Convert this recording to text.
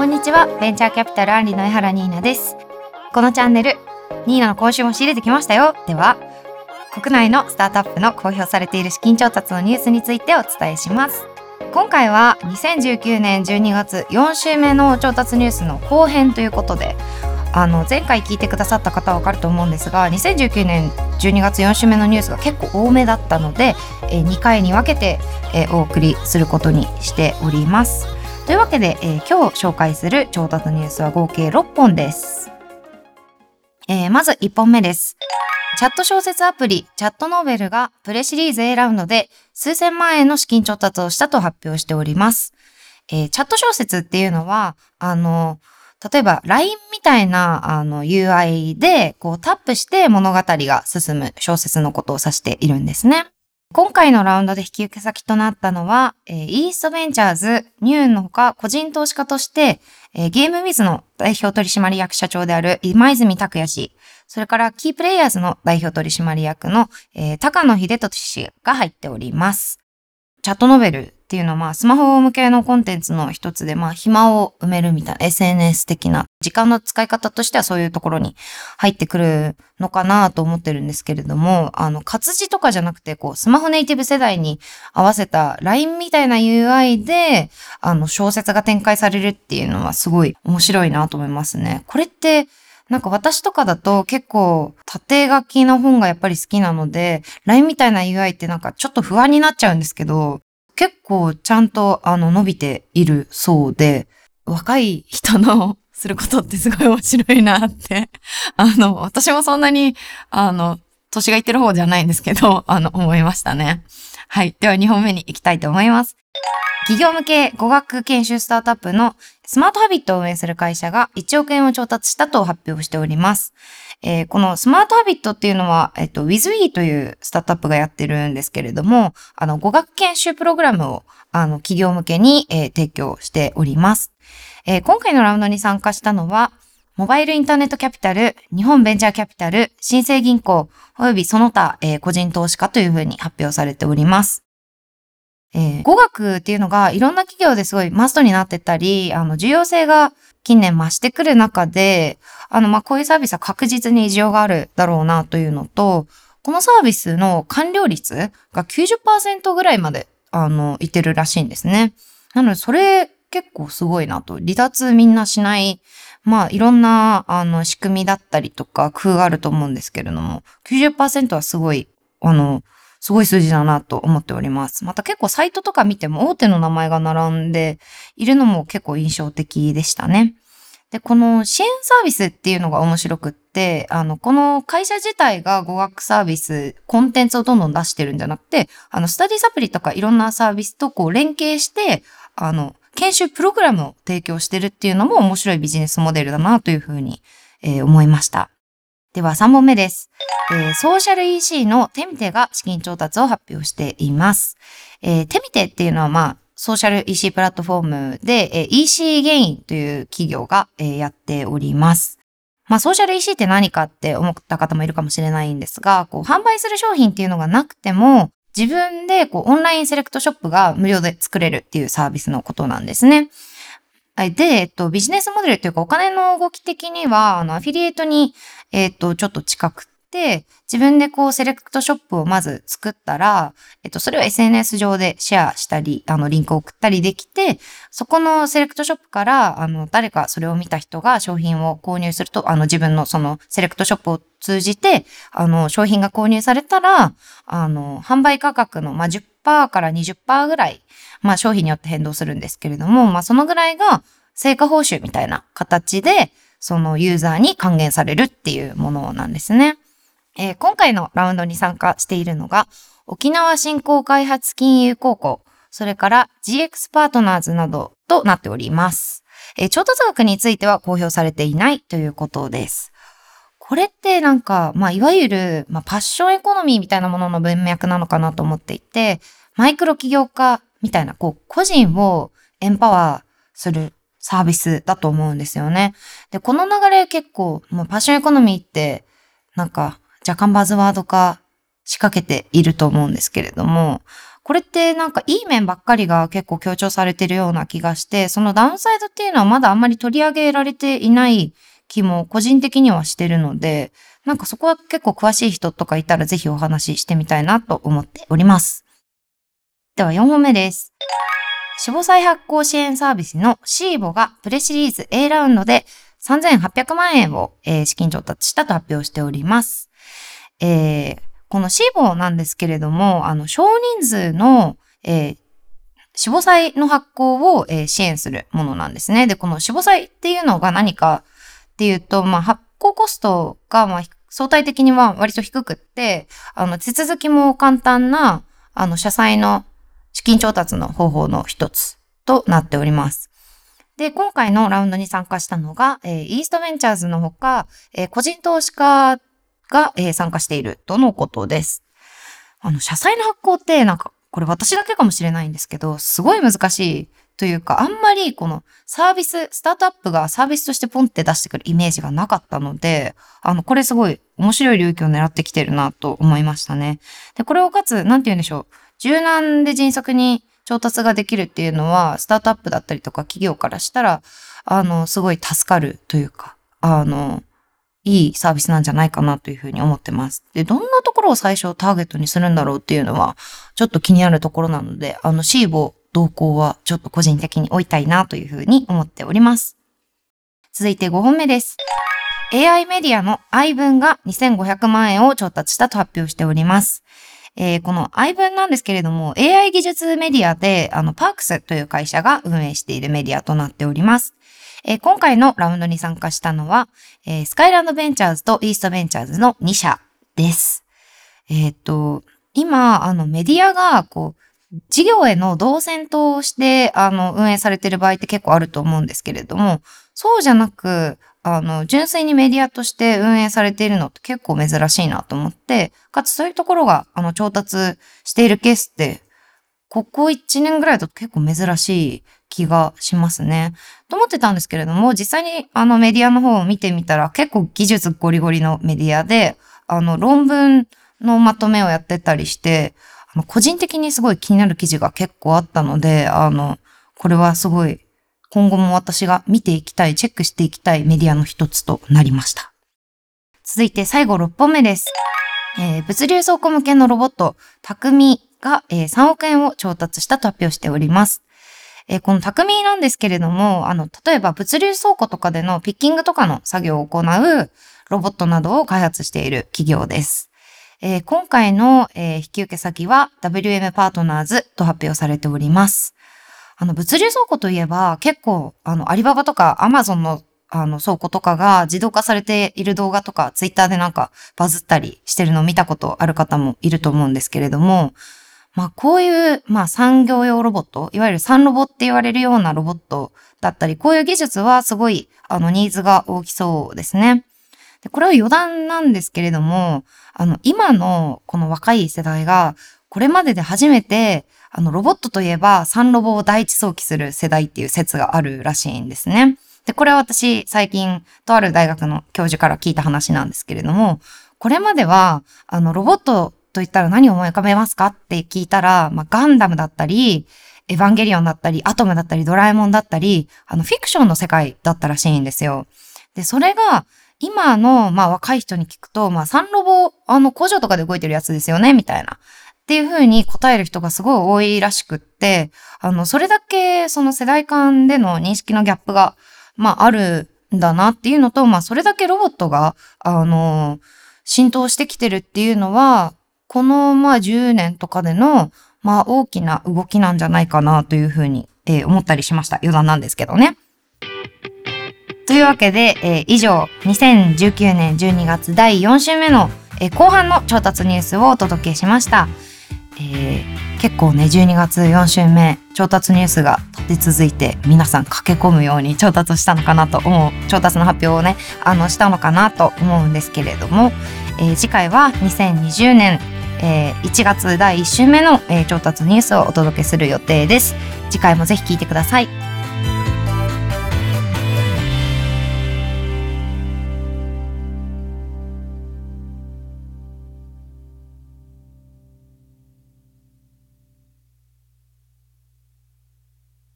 こんにちは。ベンチャーキャピタルアンリの江原ニーナです。このチャンネル、ニーナの今週も仕入れてきましたよ。では、国内のスタートアップの公表されている資金調達のニュースについてお伝えします。今回は2019年12月4週目の調達ニュースの後編ということで、前回聞いてくださった方はわかると思うんですが、2019年12月4週目のニュースが結構多めだったので、2回に分けて、お送りすることにしております。というわけで、今日紹介する調達ニュースは合計6本です。まず1本目です。チャット小説アプリチャットノーベルがプレシリーズ A ラウンドで数千万円の資金調達をしたと発表しております。チャット小説っていうのは、例えば LINE みたいなUI でこうタップして物語が進む小説のことを指しているんですね。今回のラウンドで引き受け先となったのは、イーストベンチャーズ、ニューンのほか個人投資家として、ゲームウィズの代表取締役社長である今泉拓也氏、それからキープレイヤーズの代表取締役の、高野秀俊氏が入っております。チャットノベルっていうのはスマホ向けのコンテンツの一つで暇を埋めるみたいな SNS 的な時間の使い方としてはそういうところに入ってくるのかなと思ってるんですけれども、活字とかじゃなくてスマホネイティブ世代に合わせた LINE みたいな UI で小説が展開されるっていうのはすごい面白いなと思いますね。これってなんか私とかだと結構縦書きの本がやっぱり好きなので LINE みたいな UI ってなんかちょっと不安になっちゃうんですけど、結構ちゃんと伸びているそうで、若い人のすることってすごい面白いなって私もそんなに年がいってる方じゃないんですけど思いましたね。はい、では2本目に行きたいと思います。企業向け語学研修スタートアップのスマートハビットを運営する会社が1億円を調達したと発表しております。このスマートハビットっていうのは、WithWe というスタートアップがやってるんですけれども、語学研修プログラムを企業向けに、提供しております。今回のラウンドに参加したのは、モバイルインターネットキャピタル、日本ベンチャーキャピタル、新生銀行、およびその他、個人投資家というふうに発表されております。語学っていうのがいろんな企業ですごいマストになってったり、重要性が近年増してくる中で、こういうサービスは確実に需要があるだろうなというのと、このサービスの完了率が 90% ぐらいまで、いってるらしいんですね。なので、それ結構すごいなと。離脱みんなしない、いろんな、仕組みだったりとか工夫があると思うんですけれども、90% はすごい、すごい数字だなと思っております。また結構サイトとか見ても大手の名前が並んでいるのも結構印象的でしたね。で、この支援サービスっていうのが面白くって、この会社自体が語学サービス、コンテンツをどんどん出してるんじゃなくて、スタディサプリとかいろんなサービスと連携して、研修プログラムを提供してるっていうのも面白いビジネスモデルだなというふうに、思いました。では3本目です。ソーシャル EC のテミテが資金調達を発表しています。テミテっていうのはソーシャル EC プラットフォームで、EC ゲインという企業が、やっております。ソーシャル EC って何かって思った方もいるかもしれないんですが、販売する商品っていうのがなくても、自分でオンラインセレクトショップが無料で作れるっていうサービスのことなんですね。で、ビジネスモデルというかお金の動き的には、アフィリエイトに、ちょっと近くて、自分でセレクトショップをまず作ったら、それを SNS 上でシェアしたり、リンクを送ったりできて、そこのセレクトショップから、誰かそれを見た人が商品を購入すると、自分のそのセレクトショップを通じて、商品が購入されたら、販売価格の、10% から 20% ぐらい、商品によって変動するんですけれども、そのぐらいが成果報酬みたいな形で、そのユーザーに還元されるっていうものなんですね。今回のラウンドに参加しているのが、沖縄振興開発金融高校、それから GX パートナーズなどとなっております。調達額については公表されていないということです。これってなんか、いわゆる、パッションエコノミーみたいなものの文脈なのかなと思っていて、マイクロ起業家みたいな、個人をエンパワーするサービスだと思うんですよね。で、この流れ結構、パッションエコノミーって、なんか、若干バズワード化仕掛けていると思うんですけれども、 これってなんかいい面ばっかりが結構強調されてるような気がして、そのダウンサイドっていうのはまだあんまり取り上げられていない気も個人的にはしてるので、なんかそこは結構詳しい人とかいたらぜひお話ししてみたいなと思っております。では4本目です。死亡再発行支援サービスのシーボがプレシリーズ A ラウンドで3800万円を、資金調達したと発表しております。このシーボなんですけれども、少人数の、死亡債の発行を、支援するものなんですね。で、この死亡債っていうのが何かっていうと、発行コストが、相対的には割と低くって、手続きも簡単な、社債の資金調達の方法の一つとなっております。で、今回のラウンドに参加したのが、イーストベンチャーズのほか、個人投資家が、参加しているとのことです。社債の発行ってこれ私だけかもしれないんですけど、すごい難しいというか、あんまりこのスタートアップがサービスとしてポンって出してくるイメージがなかったので、これすごい面白い領域を狙ってきてるなと思いましたね。で、これをかつ、なんて言うんでしょう。柔軟で迅速に調達ができるっていうのは、スタートアップだったりとか企業からしたら、すごい助かるというか、いいサービスなんじゃないかなというふうに思ってます。で、どんなところを最初ターゲットにするんだろうっていうのは、ちょっと気になるところなので、シーボ動向はちょっと個人的に追いたいなというふうに思っております。続いて5本目です。AI メディアの愛文が2500万円を調達したと発表しております。この愛文なんですけれども、AI 技術メディアで、パークスという会社が運営しているメディアとなっております。今回のラウンドに参加したのは、スカイランドベンチャーズとイーストベンチャーズの2社です。今、メディアが、事業への動線として、運営されている場合って結構あると思うんですけれども、そうじゃなく、純粋にメディアとして運営されているのって結構珍しいなと思って、かつそういうところが、調達しているケースって、ここ1年ぐらいだと結構珍しい気がしますね。と思ってたんですけれども、実際にメディアの方を見てみたら結構技術ゴリゴリのメディアで、論文のまとめをやってたりして、個人的にすごい気になる記事が結構あったので、これはすごい今後も私が見ていきたい、チェックしていきたいメディアの一つとなりました。続いて最後6本目です。物流倉庫向けのロボット、匠が、3億円を調達したと発表しております。この匠なんですけれども、例えば物流倉庫とかでのピッキングとかの作業を行うロボットなどを開発している企業です。今回の、引き受け先は WM パートナーズと発表されております。物流倉庫といえば結構、アリババとかアマゾンの倉庫とかが自動化されている動画とかツイッターでバズったりしてるのを見たことある方もいると思うんですけれども、こういう、産業用ロボット、いわゆる産ロボって言われるようなロボットだったり、こういう技術はすごい、ニーズが大きそうですね。で、これは余談なんですけれども、今のこの若い世代が、これまでで初めて、ロボットといえば産ロボを第一想起する世代っていう説があるらしいんですね。で、これは私、最近、とある大学の教授から聞いた話なんですけれども、これまでは、ロボットと言ったら何を思い浮かべますかって聞いたら、ガンダムだったり、エヴァンゲリオンだったり、アトムだったり、ドラえもんだったり、フィクションの世界だったらしいんですよ。で、それが、今の、若い人に聞くと、産ロボ、工場とかで動いてるやつですよね、みたいな。っていう風に答える人がすごい多いらしくって、それだけ、その世代間での認識のギャップが、あるんだなっていうのと、それだけロボットが、浸透してきてるっていうのは、この、10年とかでの、大きな動きなんじゃないかなというふうに、思ったりしました。余談なんですけどね。というわけで、以上、2019年12月第4週目の、後半の調達ニュースをお届けしました。結構ね、12月4週目、調達ニュースが立て続いて、皆さん駆け込むように調達したのかなと思う、調達の発表をね、したのかなと思うんですけれども、次回は2020年、1月第1週目の、調達ニュースをお届けする予定です。次回もぜひ聞いてください。